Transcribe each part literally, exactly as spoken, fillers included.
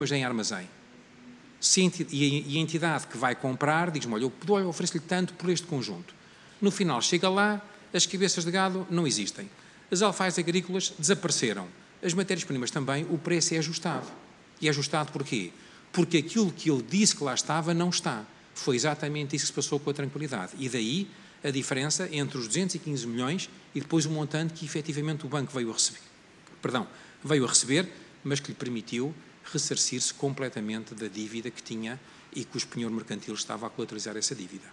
em armazém. Se, e a entidade que vai comprar diz-me, olha, eu ofereço-lhe tanto por este conjunto. No final, chega lá, as cabeças de gado não existem. As alfaias agrícolas desapareceram. As matérias-primas também, o preço é ajustado. E é ajustado porquê? Porque aquilo que eu disse que lá estava não está. Foi exatamente isso que se passou com a tranquilidade. E daí a diferença entre os duzentos e quinze milhões e depois o montante que efetivamente o banco veio a receber. Perdão, veio a receber, mas que lhe permitiu ressarcir-se completamente da dívida que tinha e que o penhor mercantil estava a colateralizar essa dívida.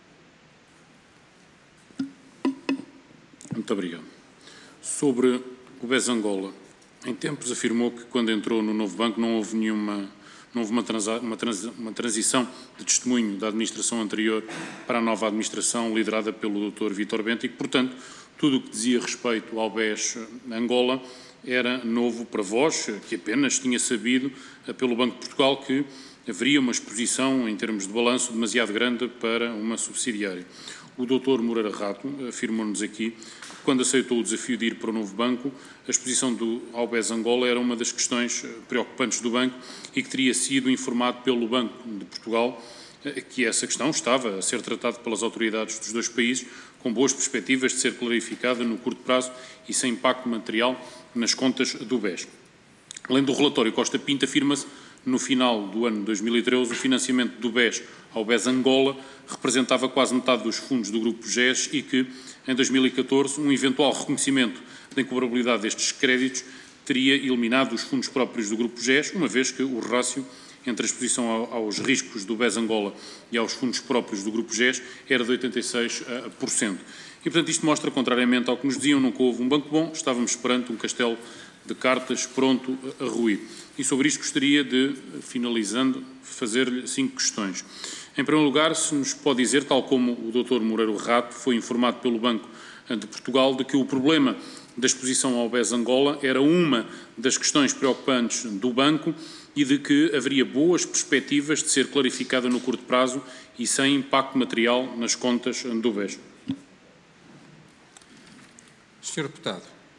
Muito obrigado. Sobre o B E S Angola, em tempos afirmou que quando entrou no novo banco não houve nenhuma, não houve uma, transa, uma, trans, uma transição de testemunho da administração anterior para a nova administração liderada pelo doutor Vítor Bento e que, portanto, tudo o que dizia respeito ao B E S Angola era novo para vós, que apenas tinha sabido pelo Banco de Portugal que haveria uma exposição em termos de balanço demasiado grande para uma subsidiária. O doutor Moreira Rato afirmou-nos aqui que quando aceitou o desafio de ir para o novo banco, a exposição do, ao B E S Angola era uma das questões preocupantes do banco e que teria sido informado pelo Banco de Portugal que essa questão estava a ser tratada pelas autoridades dos dois países com boas perspectivas de ser clarificada no curto prazo e sem impacto material nas contas do B E S. Além do relatório Costa Pinto, afirma-se no final do ano dois mil e treze o financiamento do B E S ao B E S Angola representava quase metade dos fundos do Grupo G E S e que, em dois mil e catorze, um eventual reconhecimento da incobrabilidade destes créditos teria eliminado os fundos próprios do Grupo G E S, uma vez que o rácio entre a exposição aos riscos do B E S Angola e aos fundos próprios do Grupo G E S era de oitenta e seis por cento. E, portanto, isto mostra, contrariamente ao que nos diziam, nunca houve um banco bom, estávamos perante um castelo de cartas pronto a ruir. E sobre isto gostaria de, finalizando, fazer-lhe cinco questões. Em primeiro lugar, se nos pode dizer, tal como o doutor Moreira Rato foi informado pelo Banco de Portugal, de que o problema da exposição ao B E S Angola era uma das questões preocupantes do banco e de que haveria boas perspectivas de ser clarificada no curto prazo e sem impacto material nas contas do B E S. senhor Deputado,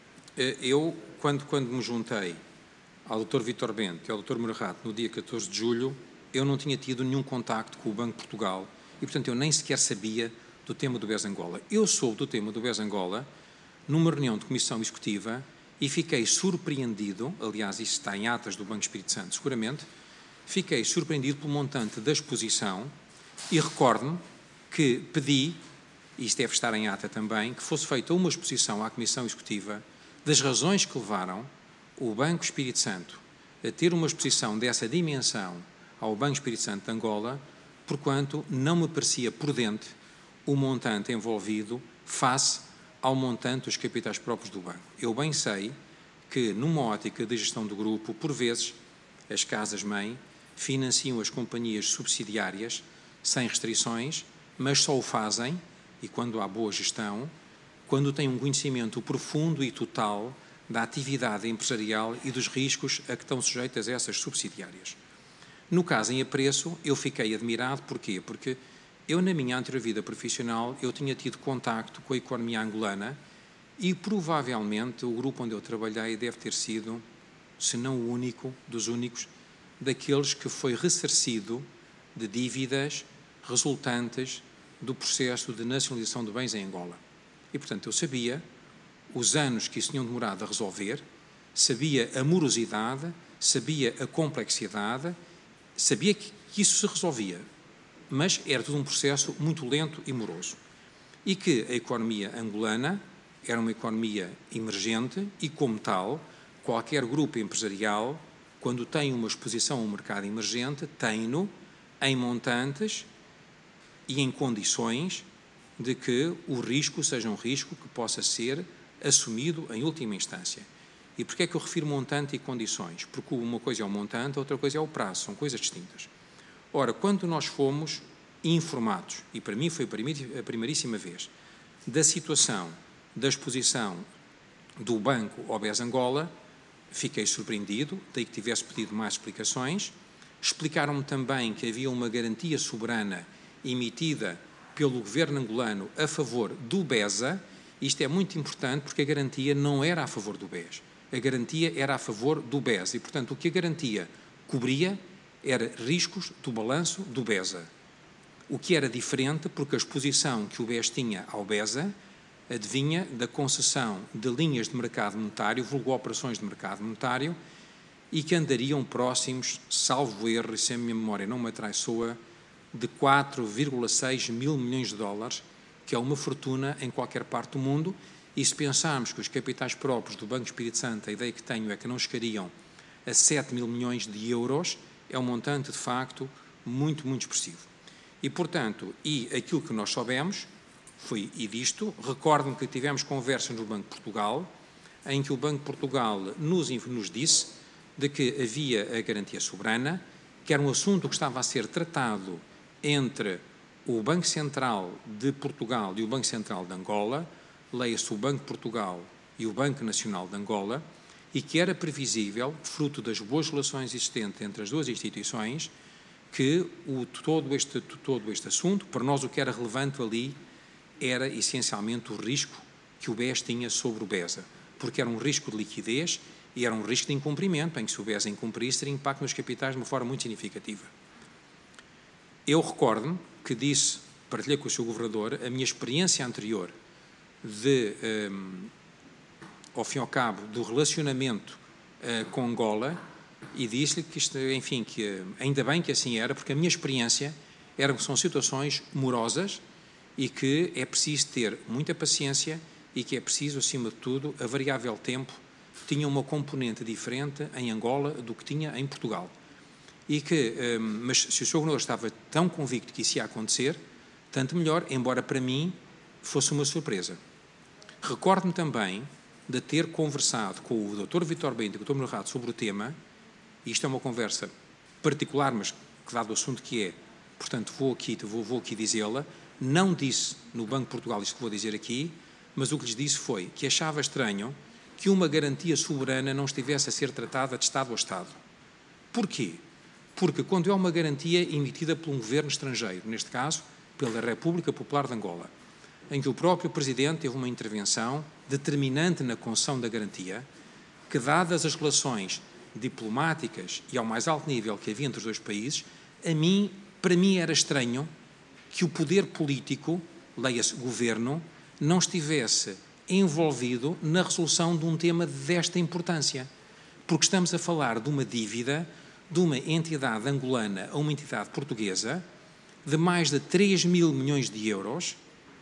eu, quando, quando me juntei ao doutor Vítor Bento e ao doutor Moreira Rato no dia catorze de julho, eu não tinha tido nenhum contacto com o Banco de Portugal e, portanto, eu nem sequer sabia do tema do B E S Angola. Eu soube do tema do B E S Angola numa reunião de comissão executiva e fiquei surpreendido, aliás, isso está em atas do Banco Espírito Santo, seguramente, fiquei surpreendido pelo montante da exposição e recordo-me que pedi, e isto deve estar em ata também, que fosse feita uma exposição à comissão executiva das razões que levaram o Banco Espírito Santo a ter uma exposição dessa dimensão ao Banco Espírito Santo de Angola, porquanto não me parecia prudente o montante envolvido face ao montante dos capitais próprios do banco. Eu bem sei que, numa ótica de gestão do grupo, por vezes, as casas-mãe financiam as companhias subsidiárias sem restrições, mas só o fazem, e quando há boa gestão, quando têm um conhecimento profundo e total da atividade empresarial e dos riscos a que estão sujeitas essas subsidiárias. No caso em apreço, eu fiquei admirado, porquê? Porque eu, na minha anterior vida profissional, eu tinha tido contacto com a economia angolana e, provavelmente, o grupo onde eu trabalhei deve ter sido, se não o único, dos únicos, daqueles que foi ressarcido de dívidas resultantes do processo de nacionalização de bens em Angola. E, portanto, eu sabia os anos que isso tinham demorado a resolver, sabia a morosidade, sabia a complexidade, sabia que isso se resolvia, mas era todo um processo muito lento e moroso. E que a economia angolana era uma economia emergente e, como tal, qualquer grupo empresarial, quando tem uma exposição ao mercado emergente, tem-no em montantes e em condições de que o risco seja um risco que possa ser assumido em última instância. E porquê é que eu refiro montante e condições? Porque uma coisa é o montante, a outra coisa é o prazo, são coisas distintas. Ora, quando nós fomos informados, e para mim foi a primeiríssima vez, da situação da exposição do banco ao B E S Angola, fiquei surpreendido, daí que tivesse pedido mais explicações. Explicaram-me também que havia uma garantia soberana emitida pelo governo angolano a favor do B E S A. Isto é muito importante porque a garantia não era a favor do B E S. A garantia era a favor do B E S. E, portanto, o que a garantia cobria era riscos do balanço do BESA. O que era diferente, porque a exposição que o B E S tinha ao BESA advinha da concessão de linhas de mercado monetário, vulgo operações de mercado monetário, e que andariam próximos, salvo erro, e se a minha memória não me atraiçoa, de quatro vírgula seis mil milhões de dólares, que é uma fortuna em qualquer parte do mundo, e se pensarmos que os capitais próprios do Banco Espírito Santo, a ideia que tenho é que não chegariam a sete mil milhões de euros, é um montante, de facto, muito, muito expressivo. E, portanto, e aquilo que nós soubemos foi, e disto, recordo-me que tivemos conversas no Banco de Portugal, em que o Banco de Portugal nos, nos disse de que havia a garantia soberana, que era um assunto que estava a ser tratado entre o Banco Central de Portugal e o Banco Central de Angola, leia-se o Banco de Portugal e o Banco Nacional de Angola, e que era previsível, fruto das boas relações existentes entre as duas instituições, que o, todo, este, todo este assunto, para nós o que era relevante ali, era essencialmente o risco que o B E S tinha sobre o BESA, porque era um risco de liquidez e era um risco de incumprimento, em que se o BESA incumprisse, teria impacto nos capitais de uma forma muito significativa. Eu recordo-me que disse, partilhei com o seu Governador, a minha experiência anterior de, um, ao fim e ao cabo, do relacionamento uh, com Angola, e disse-lhe que, isto, enfim, que ainda bem que assim era, porque a minha experiência era que são situações morosas e que é preciso ter muita paciência e que é preciso, acima de tudo, a variável tempo tinha uma componente diferente em Angola do que tinha em Portugal. E que, um, mas se o senhor Governador estava tão convicto que isso ia acontecer, tanto melhor, embora para mim fosse uma surpresa. Recordo-me também de ter conversado com o doutor Vítor Bento e com o doutor Manuel Rato sobre o tema, e isto é uma conversa particular, mas que dado o assunto que é, portanto vou aqui, vou, vou aqui dizê-la, não disse no Banco de Portugal isto que vou dizer aqui, mas o que lhes disse foi que achava estranho que uma garantia soberana não estivesse a ser tratada de Estado a Estado. Porquê? Porque quando é uma garantia emitida por um governo estrangeiro, neste caso, pela República Popular de Angola, em que o próprio Presidente teve uma intervenção determinante na concessão da garantia, que dadas as relações diplomáticas e ao mais alto nível que havia entre os dois países, a mim, para mim era estranho que o poder político, leia-se governo, não estivesse envolvido na resolução de um tema desta importância. Porque estamos a falar de uma dívida de uma entidade angolana a uma entidade portuguesa de mais de três mil milhões de euros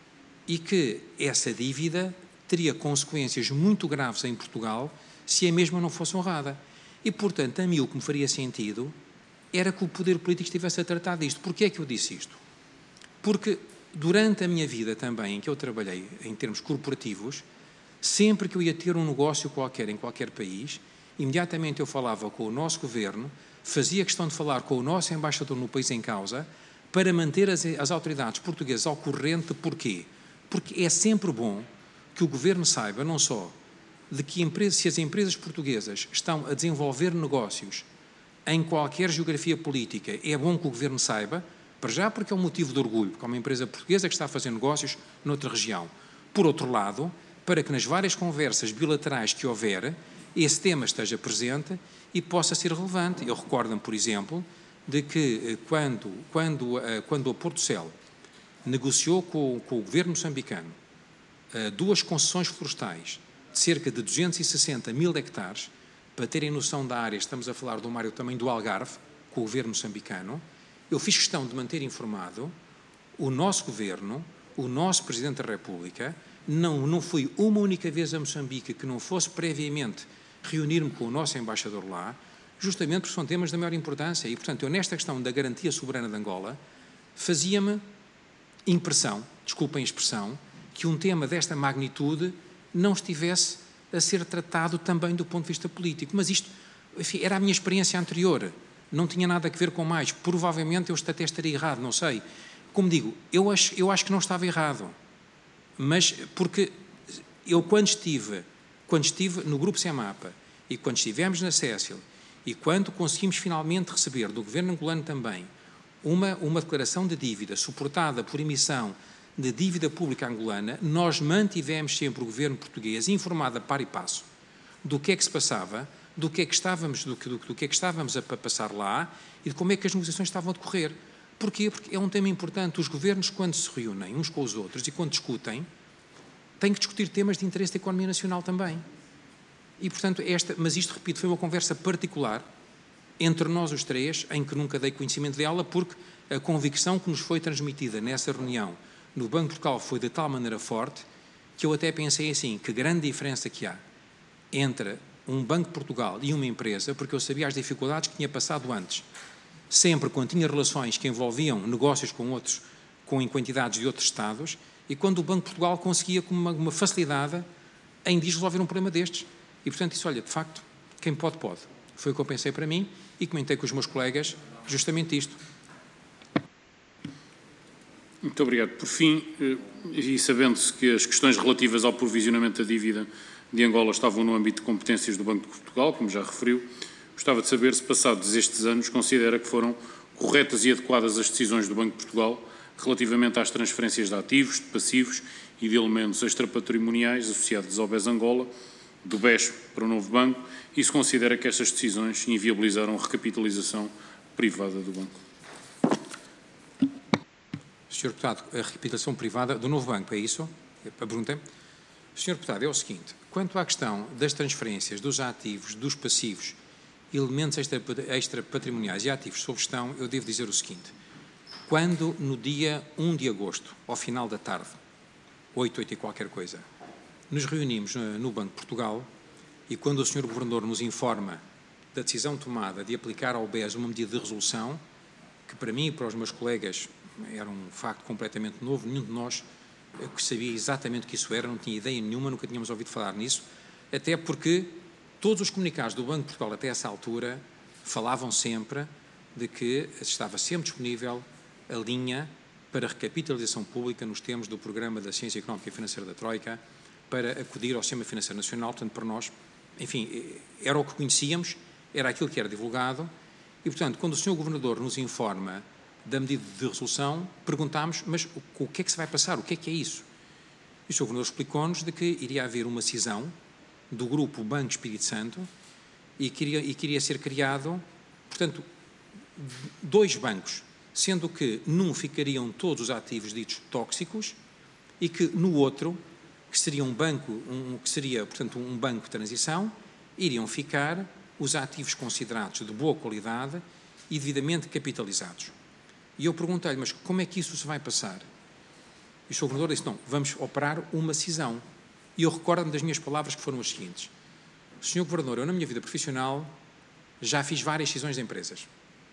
e que essa dívida teria consequências muito graves em Portugal se a mesma não fosse honrada. E, portanto, a mim o que me faria sentido era que o poder político estivesse a tratar disto. Porquê é que eu disse isto? Porque durante a minha vida também, em que eu trabalhei em termos corporativos, sempre que eu ia ter um negócio qualquer em qualquer país, imediatamente eu falava com o nosso governo, fazia questão de falar com o nosso embaixador no país em causa, para manter as, as autoridades portuguesas ao corrente. Porquê? Porque é sempre bom que o governo saiba não só de que empresas, se as empresas portuguesas estão a desenvolver negócios em qualquer geografia política, é bom que o governo saiba, para já porque é um motivo de orgulho, porque é uma empresa portuguesa que está a fazer negócios noutra região. Por outro lado, para que nas várias conversas bilaterais que houver, esse tema esteja presente e possa ser relevante. Eu recordo-me, por exemplo, de que quando, quando, quando a Portocel negociou com, com o governo moçambicano duas concessões florestais de cerca de duzentos e sessenta mil hectares, para terem noção da área, estamos a falar de uma área também do Algarve, com o governo moçambicano, eu fiz questão de manter informado o nosso governo, o nosso Presidente da República. Não, não fui uma única vez a Moçambique que não fosse previamente reunir-me com o nosso embaixador lá, justamente porque são temas da maior importância. E, portanto, eu nesta questão da garantia soberana de Angola, fazia-me impressão, desculpem a expressão, que um tema desta magnitude não estivesse a ser tratado também do ponto de vista político. Mas isto, enfim, era a minha experiência anterior, não tinha nada a ver com mais. Provavelmente eu até estaria errado, não sei. Como digo, eu acho, eu acho que não estava errado, mas porque eu quando estive, quando estive no Grupo CEMAPA e quando estivemos na Cécil e quando conseguimos finalmente receber do governo angolano também uma, uma declaração de dívida suportada por emissão de dívida pública angolana, nós mantivemos sempre o governo português informado a par e passo do que é que se passava, do que é que estávamos, do que, do, do que é que estávamos a passar lá e de como é que as negociações estavam a decorrer. Porquê? Porque é um tema importante. Os governos, quando se reúnem uns com os outros e quando discutem, têm que discutir temas de interesse da economia nacional também. E, portanto, esta, mas isto, repito, foi uma conversa particular entre nós os três, em que nunca dei conhecimento dela, porque a convicção que nos foi transmitida nessa reunião no Banco Local foi de tal maneira forte que eu até pensei assim, que grande diferença que há entre um Banco de Portugal e uma empresa, porque eu sabia as dificuldades que tinha passado antes. Sempre quando tinha relações que envolviam negócios com outros, com em quantidades de outros Estados, e quando o Banco de Portugal conseguia com uma, uma facilidade em resolver um problema destes. E, portanto, disse, olha, de facto, quem pode, pode. Foi o que eu pensei para mim e comentei com os meus colegas justamente isto. Muito obrigado. Por fim, e sabendo-se que as questões relativas ao provisionamento da dívida de Angola estavam no âmbito de competências do Banco de Portugal, como já referiu, gostava de saber se, passados estes anos, considera que foram corretas e adequadas as decisões do Banco de Portugal relativamente às transferências de ativos, de passivos e de elementos extrapatrimoniais associados ao B E S Angola, do B E S para o novo banco, e se considera que estas decisões inviabilizaram a recapitalização privada do banco. senhor Deputado, a recapitalização privada do novo banco, é isso? A pergunta? senhor Deputado, é o seguinte, quanto à questão das transferências dos ativos, dos passivos, elementos extrapatrimoniais e ativos sob gestão, eu devo dizer o seguinte, quando no dia um de agosto, ao final da tarde, oito, oito e qualquer coisa, nos reunimos no Banco de Portugal e quando o senhor Governador nos informa da decisão tomada de aplicar ao B E S uma medida de resolução, que para mim e para os meus colegas era um facto completamente novo, nenhum de nós que sabia exatamente o que isso era, não tinha ideia nenhuma, nunca tínhamos ouvido falar nisso, até porque todos os comunicados do Banco de Portugal até essa altura falavam sempre de que estava sempre disponível a linha para recapitalização pública nos termos do Programa da Ciência Económica e Financeira da Troika, para acudir ao Sistema Financeiro Nacional, portanto, para nós, enfim, era o que conhecíamos, era aquilo que era divulgado, e, portanto, quando o senhor Governador nos informa da medida de resolução, perguntámos, mas o, o que é que se vai passar, o que é que é isso? E o senhor Governador explicou-nos de que iria haver uma cisão do Grupo Banco Espírito Santo e queria, e queria ser criado, portanto, dois bancos, sendo que num ficariam todos os ativos ditos tóxicos e que no outro, que seria um banco, um, que seria, portanto, um banco de transição, iriam ficar os ativos considerados de boa qualidade e devidamente capitalizados. E eu perguntei-lhe, mas como é que isso se vai passar? E o senhor Governador disse, não, vamos operar uma cisão. E eu recordo-me das minhas palavras que foram as seguintes. senhor Governador, eu na minha vida profissional já fiz várias cisões de empresas.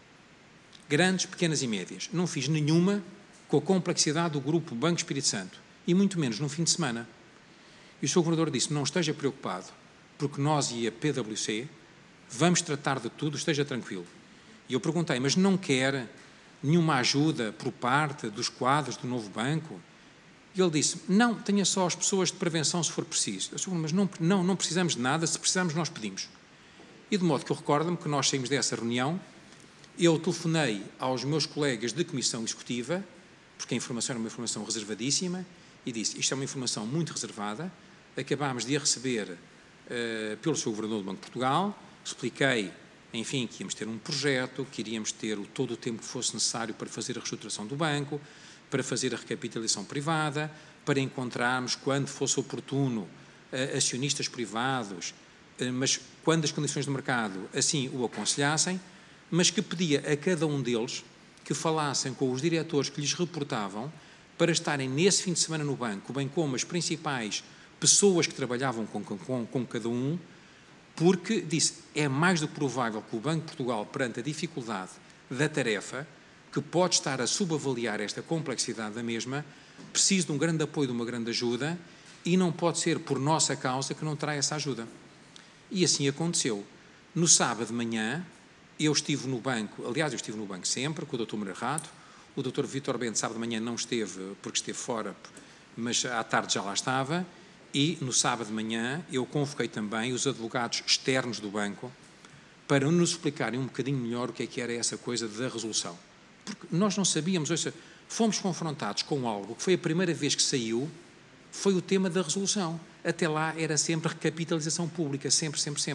Grandes, pequenas e médias. Não fiz nenhuma com a complexidade do Grupo Banco Espírito Santo. E muito menos num fim de semana. E o senhor Governador disse, não esteja preocupado, porque nós e a P W C vamos tratar de tudo, esteja tranquilo. E eu perguntei, mas não quer nenhuma ajuda por parte dos quadros do novo banco? E ele disse, não, tenha só as pessoas de prevenção se for preciso. Eu disse, mas não, não, não precisamos de nada, se precisarmos nós pedimos. E de modo que eu recordo-me que nós saímos dessa reunião, eu telefonei aos meus colegas de comissão executiva, porque a informação era uma informação reservadíssima, e disse, isto é uma informação muito reservada, acabámos de a receber uh, pelo senhor Governador do Banco de Portugal, expliquei, enfim, que íamos ter um projeto, que iríamos ter o, todo o tempo que fosse necessário para fazer a reestruturação do banco, para fazer a recapitalização privada, para encontrarmos, quando fosse oportuno, uh, acionistas privados, uh, mas quando as condições do mercado assim o aconselhassem, mas que pedia a cada um deles que falassem com os diretores que lhes reportavam para estarem nesse fim de semana no banco, bem como as principais pessoas que trabalhavam com, com, com cada um, porque, disse, é mais do que provável que o Banco de Portugal, perante a dificuldade da tarefa, que pode estar a subavaliar esta complexidade da mesma, precise de um grande apoio, de uma grande ajuda, e não pode ser por nossa causa que não terá essa ajuda. E assim aconteceu. No sábado de manhã, eu estive no banco, aliás, eu estive no banco sempre, com o doutor Moura Rato, o doutor Vítor Bento, sábado de manhã, não esteve, porque esteve fora, mas à tarde já lá estava, e no sábado de manhã eu convoquei também os advogados externos do banco para nos explicarem um bocadinho melhor o que é que era essa coisa da resolução. Porque nós não sabíamos, ou seja, fomos confrontados com algo que foi a primeira vez que saiu, foi o tema da resolução. Até lá era sempre recapitalização pública, sempre, sempre, sempre.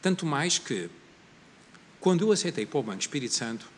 Tanto mais que, quando eu aceitei para o Banco Espírito Santo,